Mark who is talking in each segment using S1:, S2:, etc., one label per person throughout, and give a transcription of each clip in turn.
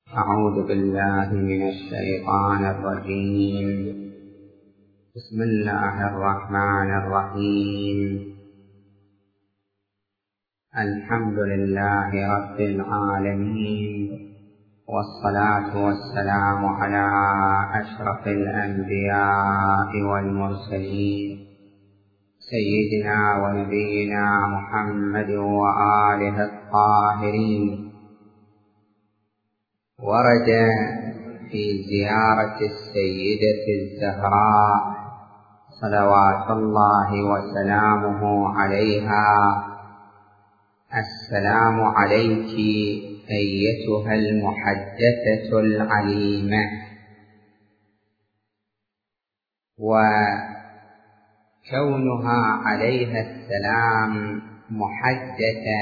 S1: أعوذ بالله من الشيطان الرجيم. بسم الله الرحمن الرحيم. الحمد لله رب العالمين، والصلاة والسلام على أشرف الأنبياء والمرسلين سيدنا ونبينا محمد وآله الطاهرين. ورد في زيارة السيدة الزهراء صلوات الله وسلامه عليها: السلام عليك أيتها المحدثة العليمة. وكونها عليها السلام محدثة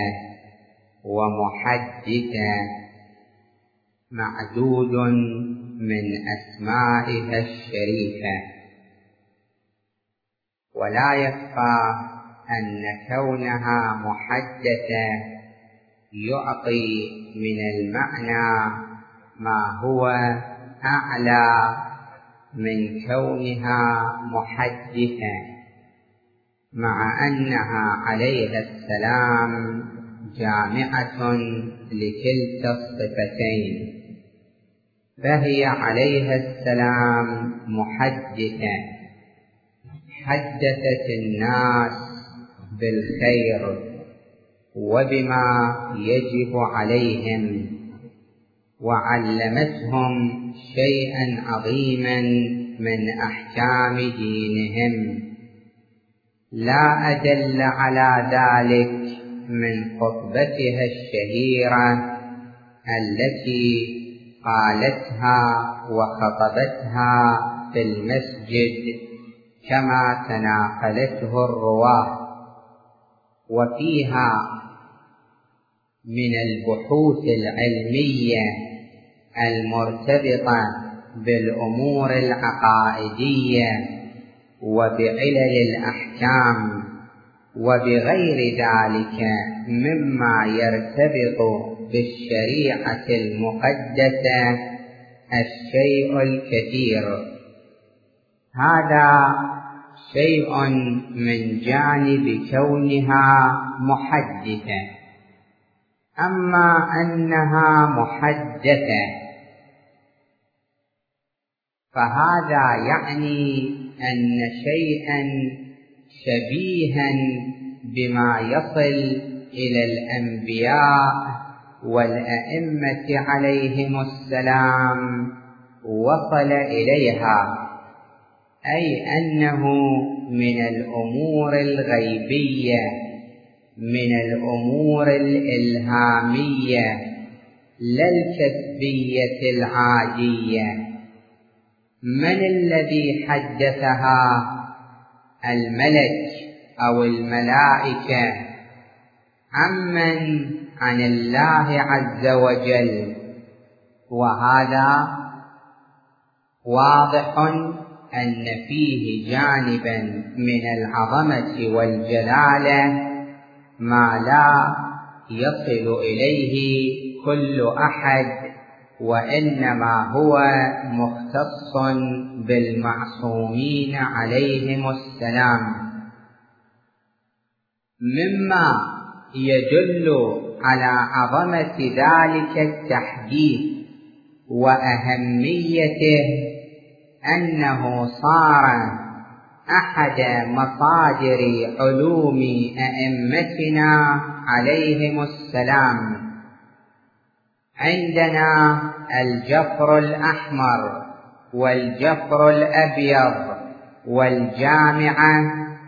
S1: ومحدثة معدود من أسمائها الشريفة، ولا يخفى أن كونها محدثة يعطي من المعنى ما هو أعلى من كونها محدثة، مع أنها عليها السلام جامعة لكلتا الصفتين، فهي عليها السلام محدثة، حدثت الناس بالخير وبما يجب عليهم، وعلمتهم شيئا عظيما من أحكام دينهم. لا أدل على ذلك من خطبتها الشهيرة التي قالتها وخطبتها في المسجد كما تناقلته الرواة، وفيها من البحوث العلمية المرتبطة بالأمور العقائدية وبعلل الأحكام وبغير ذلك مما يرتبط بالشريعة المقدسة الشيء الكثير. هذا شيء من جانب كونها محدثة. أما أنها محدثة فهذا يعني أن شيئا شبيها بما يصل إلى الأنبياء والأئمة عليهم السلام وصل إليها، أي أنه من الأمور الغيبية، من الأمور الإلهامية، لا الكسبية العادية. من الذي حدثها؟ الملك أو الملائكة. عن الله عز وجل. وهذا واضح أن فيه جانبا من العظمة والجلالة ما لا يصل إليه كل أحد، وإنما هو مختص بالمعصومين عليهم السلام. مما يدل على عظمة ذلك التحديث وأهميته أنه صار أحد مصادر علوم أئمتنا عليهم السلام. عندنا الجفر الأحمر والجفر الأبيض والجامعة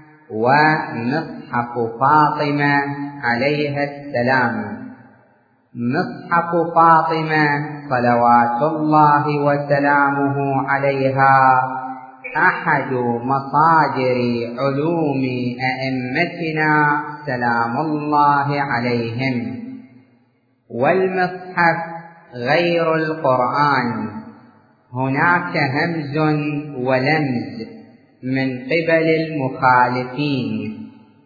S1: ومصحف فاطمة عليها السلام. مصحف فاطمة صلوات الله وسلامه عليها أحد مصادر علوم أئمتنا سلام الله عليهم. والمصحف غير القرآن، هناك همز ولمز من قبل المخالفين،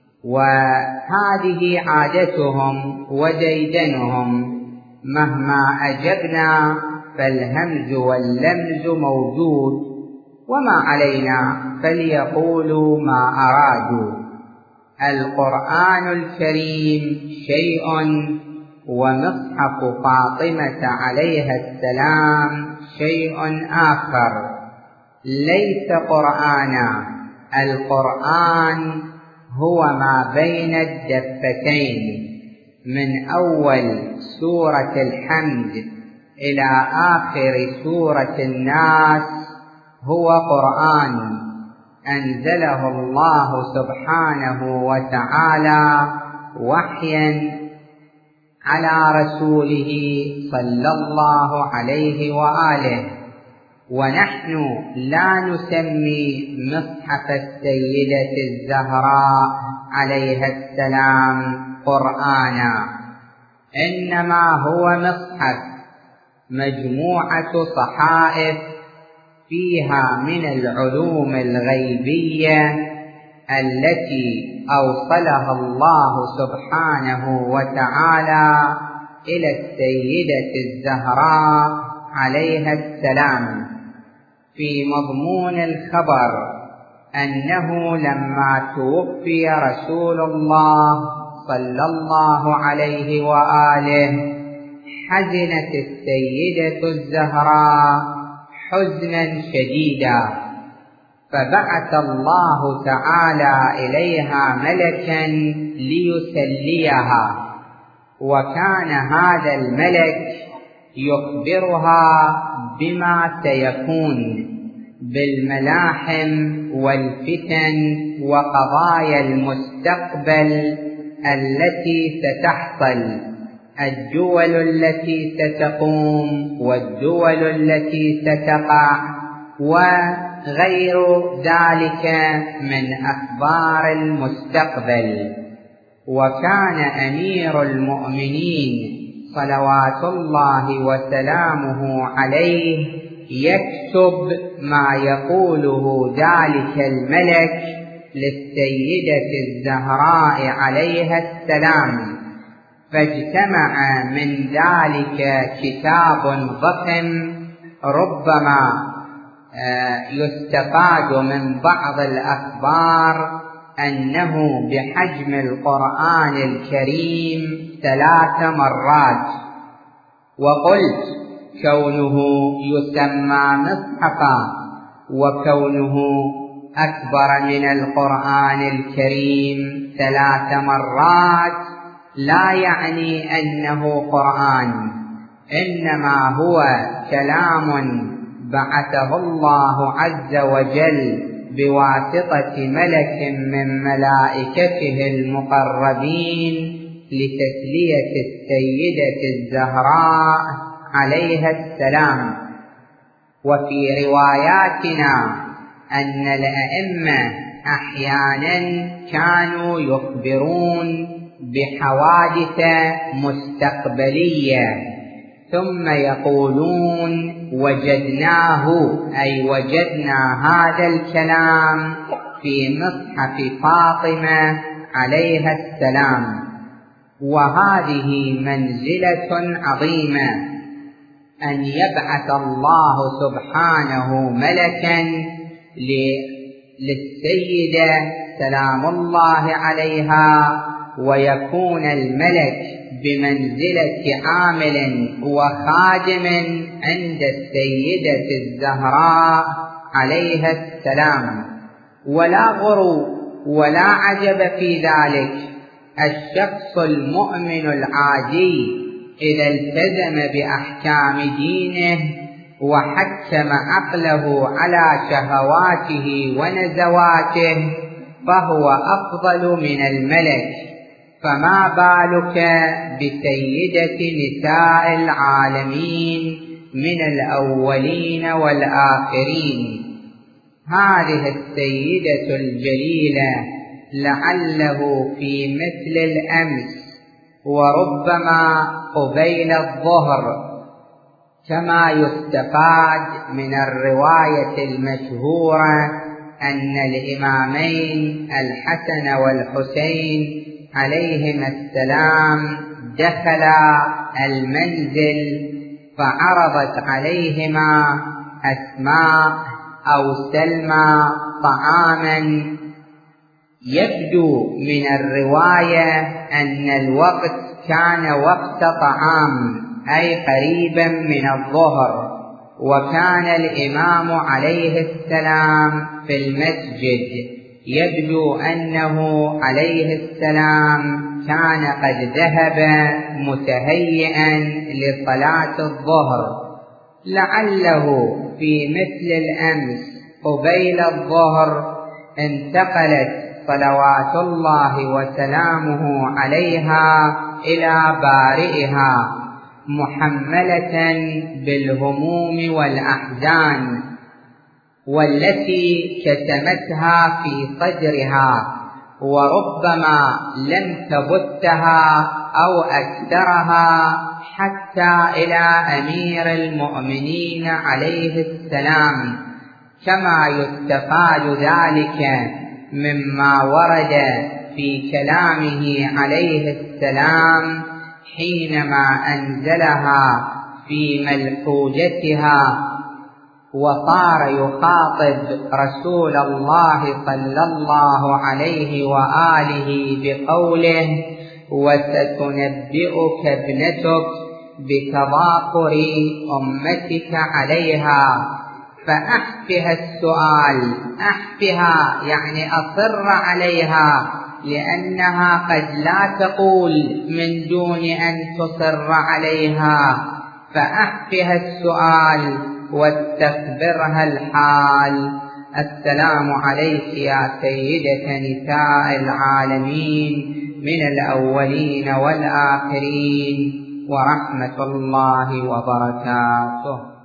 S1: وهذه عادتهم وديدنهم، مهما أجبنا فالهمز واللمز موجود، وما علينا فليقولوا ما أرادوا. القرآن الكريم شيء، ومصحف فاطمة عليها السلام شيء آخر، ليس قرآنا. القرآن هو ما بين الدفتين، من أول سورة الحمد إلى آخر سورة الناس هو قرآن أنزله الله سبحانه وتعالى وحيا على رسوله صلى الله عليه وآله. ونحن لا نسمي مصحف السيدة الزهراء عليها السلام قرآنا، إنما هو مصحف مجموعة صحائف فيها من العلوم الغيبية التي أوصلها الله سبحانه وتعالى إلى السيدة الزهراء عليها السلام، في مضمون الخبر أنه لما توفي رسول الله صلى الله عليه وآله حزنت السيدة الزهراء حزنا شديدا، فبعث الله تعالى إليها ملكا ليسليها، وكان هذا الملك يخبرها بما سيكون بالملاحم والفتن وقضايا المستقبل التي ستحصل، الدول التي ستقوم والدول التي ستقع وغير ذلك من أخبار المستقبل. وكان أمير المؤمنين صلوات الله وسلامه عليه يكتب ما يقوله ذلك الملك للسيدة الزهراء عليها السلام، فاجتمع من ذلك كتاب ضخم ربما يستفاد من بعض الأخبار أنه بحجم القرآن الكريم 3 مرات. وقلت كونه يسمى مصحفا وكونه أكبر من القرآن الكريم 3 مرات لا يعني أنه قرآن، إنما هو كلام بعثه الله عز وجل بواسطة ملك من ملائكته المقربين لتسلية السيدة الزهراء عليها السلام. وفي رواياتنا أن الأئمة أحيانا كانوا يخبرون بحوادث مستقبلية ثم يقولون وجدناه، أي وجدنا هذا الكلام في مصحف فاطمة عليها السلام. وهذه منزلة عظيمة أن يبعث الله سبحانه ملكا للسيدة سلام الله عليها، ويكون الملك بمنزلة عامل وخادم عند السيدة الزهراء عليها السلام. ولا غرو ولا عجب في ذلك، الشخص المؤمن العادي إذا التزم بأحكام دينه وحكم عقله على شهواته ونزواته فهو أفضل من الملك، فما بالك بسيدة نساء العالمين من الأولين والآخرين. هذه السيدة الجليلة لعله في مثل الأمس وربما قبيل الظهر، كما يستفاد من الرواية المشهورة أن الإمامين الحسن والحسين عليهما السلام دخلا المنزل، فعرضت عليهما أسماء أو سلمى طعاما. يبدو من الرواية أن الوقت كان وقت طعام، أي قريبا من الظهر، وكان الإمام عليه السلام في المسجد. يبدو أنه عليه السلام كان قد ذهب متهيئا لصلاة الظهر، لعله في مثل الأمس قبيل الظهر انتقلت صلوات الله وسلامه عليها إلى بارئها محملة بالهموم والأحزان، والتي كتمتها في صدرها، وربما لم تبتها أو أكثرها حتى إلى أمير المؤمنين عليه السلام، كما يستفاد ذلك مما ورد في كلامه عليه السلام حينما أنزلها في ملحوجتها، وصار يخاطب رسول الله صلى الله عليه وآله بقوله: وستنبئك ابنتك بتضاقر أمتك عليها، فأحفها السؤال، أحفها يعني أصر عليها، لأنها قد لا تقول من دون أن تصر عليها، فأحفها السؤال واستخبرها الحال. السلام عليك يا سيدة نساء العالمين من الأولين والآخرين، ورحمة الله وبركاته.